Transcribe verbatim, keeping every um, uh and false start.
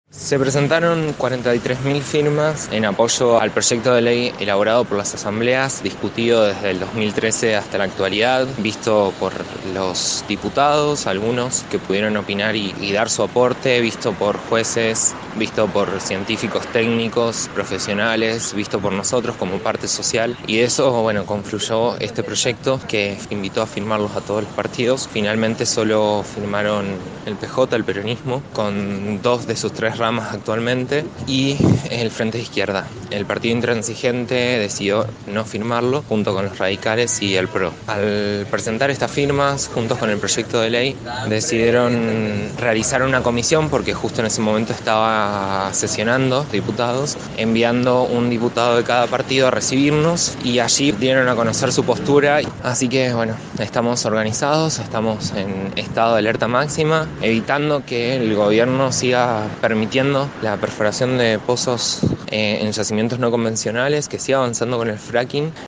Se presentaron cuarenta y tres mil firmas en apoyo al proyecto de ley elaborado por las asambleas, discutido desde el dos mil trece hasta la actualidad, visto por los diputados, algunos que pudieron opinar y, y dar su aporte, visto por jueces, visto por científicos técnicos, profesionales, visto por nosotros como parte social. Y de eso, bueno, confluyó este proyecto que invitó a firmarlos a todos los partidos. Finalmente solo firmaron el P J, el peronismo, con dos de sus tres ramas actualmente, y el Frente de Izquierda. El Partido Intransigente decidió no firmarlo junto con los radicales y el P R O. Al presentar estas firmas juntos con el proyecto de ley, decidieron realizar una comisión porque justo en ese momento estaba sesionando diputados, enviando un diputado de cada partido a recibirnos y allí dieron a conocer su postura. Así que bueno, estamos organizados, estamos en estado de alerta máxima, evitando que el gobierno siga permitiendo la perforación de pozos eh, en yacimientos no convencionales, que siga avanzando con el fracking.